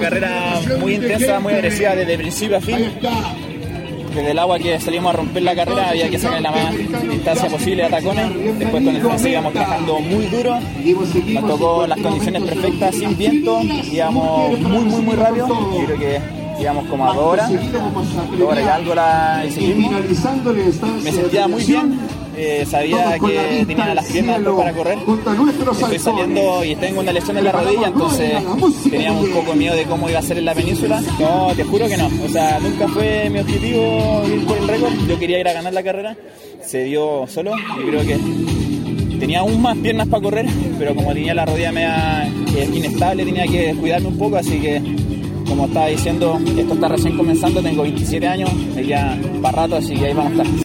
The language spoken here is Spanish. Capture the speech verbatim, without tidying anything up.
carrera muy intensa, muy agresiva desde principio a fin. Desde el agua que salimos a romper la carrera había que sacar la más distancia posible a tacones. Después con el francés íbamos trabajando muy duro. Nos tocó las condiciones perfectas, sin viento. Íbamos muy, muy, muy rápido. Yo creo que íbamos como a dos horas. Dos horas y algo la hicimos. Me sentía muy bien. Eh, sabía que tenía las piernas para correr. Estoy saliendo y tengo una lesión en la rodilla, entonces tenía un poco miedo de cómo iba a ser en la península. No, te juro que no. O sea, nunca fue mi objetivo ir por el récord. Yo quería ir a ganar la carrera. Se dio solo. Yo creo que tenía aún más piernas para correr, pero como tenía la rodilla media inestable, tenía que cuidarme un poco, así que como estaba diciendo, esto está recién comenzando, tengo veintisiete años, ya para rato, así que ahí vamos a estar.